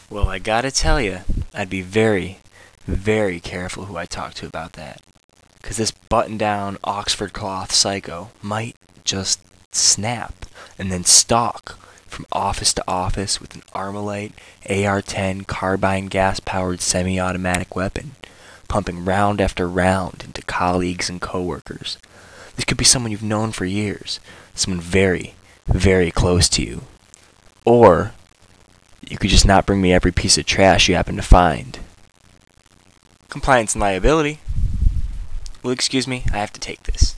Well, I gotta tell you, I'd be very, very careful who I talk to about that. 'Cause this button-down Oxford cloth psycho might just snap and then stalk from office to office with an Armalite AR-10 carbine gas-powered semi-automatic weapon, pumping round after round into colleagues and coworkers. This could be someone you've known for years, someone very, very close to you. Or you could just not bring me every piece of trash you happen to find. Compliance and liability. Well, excuse me, I have to take this.